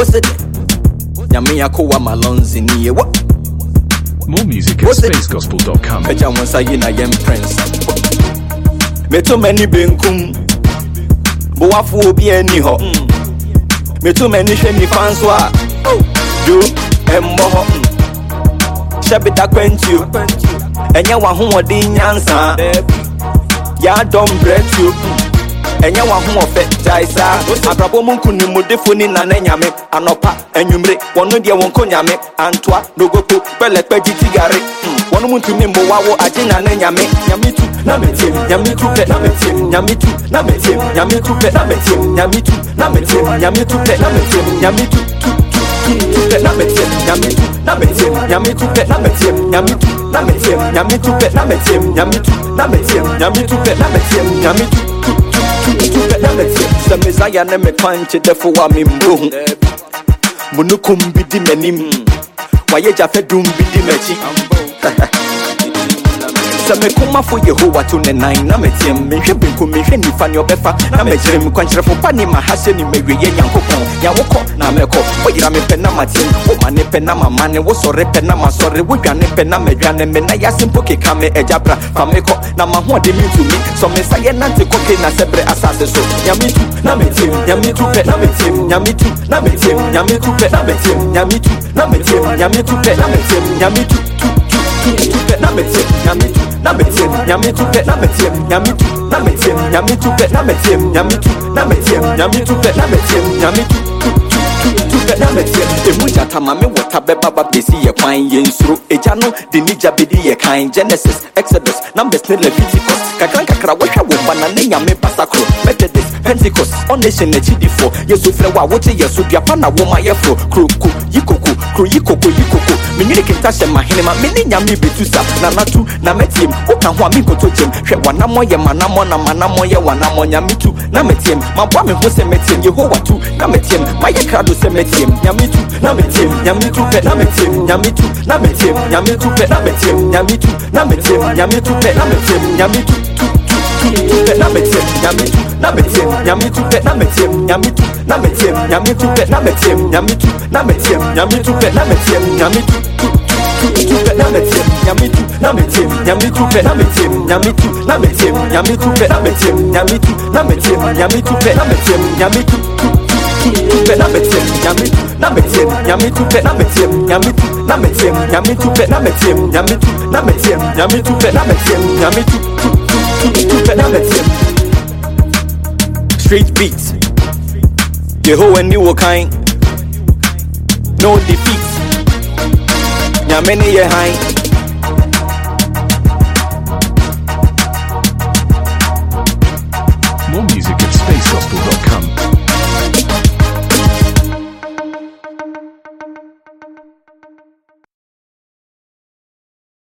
What's it? Nyame yakowa malonzi niye what? More music at spacegospel.com. Eja wonsa yina yem prince. Me too many benkum. Bo wafu obi ani ho. Me too many hwe ni fans wa. Do embo ho. Shabita kwentio. Enya wa ho odi nyansa. Ya don break you. Enya wa ho ofe jaisa. Abrabo munku ni modefo ni na nyame anopa enwumre wono de wonko nyame antwa nogopo pelepe jitigare wono muntumi mbo wawo agina na nyame nyame tu na metie nyame tu pe na metie nyame tu na metie nyame tu pe na metie nyame tu na metie nyame tu pe na metie nyame tu pe na metie nyame tu na metie nyame tu pe na metie nyame tu na metie nyame tu pe na metie nyame tu na metie nyame tu pe na metie nyame tu the Messiah ne me punch the for me mbo munukum bidi menim waye jafe dum bidi mechi se me kuma fo Yehowa to ne nine na metiem me hwe benko me hwe nifa ne obefa na me kire me kwankyere fo pa ni ma hase ni mewe ye Nyankopon ya wokọ na meko oyira me pe na matiem o ma ne pe na mama ne wo sore pe na masore wo dwane pe na medwane me na ya simple ke kame ejabra fa meko na ma ho de mi to mi so me sa ye nante koke na sebre asase so nyame tu na metiem nyame tu pe na metiem nyame tu na metiem nyame tu pe na metiem nyame tu na metiem nyame tu pe na metiem nyame tu na metie nyame tu na metie nyame tu pe na metie nyame tu na metie nyame tu pe na metie nyame tu na metie nyame tu pe na metie nyame tu pe na metie emuja tamame wota beba ba besi ye kwan ye nsuro eja no de nija bedi ye kan Genesis Exodus Numbers ne Leviticus kakra wohwa wo ba na ne nyame basakro Methodist Pentecost on nation na chidifo yesu fre wa wote yesu duapa na wo ma yefo kroku yikoko miniri kenta she mahene ma meni nyame betusa na natu na metiem oka ho ami koto jem hwe wanamo ye manamo na manamo ye wanamo nyame tu na metiem mabwa me ho se metiem Yehowa tu na metiem maye krado se metiem nyame tu na metiem nyame tu pe na metiem nyame tu na metiem nyame tu pe na metiem nyame tu na metiem nyame tu pe na metiem nyame tu pe na metiem nyame tu na metiem nyame tu pe na metiem nyame tu na metiem nyame tu pe na metiem nyame tu na metiem nyame tu pe na metiem nyame tu pe na metiem nyame tu na metiem nyame tu pe na metiem nyame tu na metiem nyame tu pe na metiem nyame tu na metiem nyame tu pe na metiem nyame tu pe na metiem nyame tu na metiem nyame tu pe na metiem nyame tu na metiem nyame tu pe na metiem nyame tu na metiem nyame tu pe na metiem nyame tu pe na metiem straight beats Yehowa ni wo kind no defeat nyame ne ye high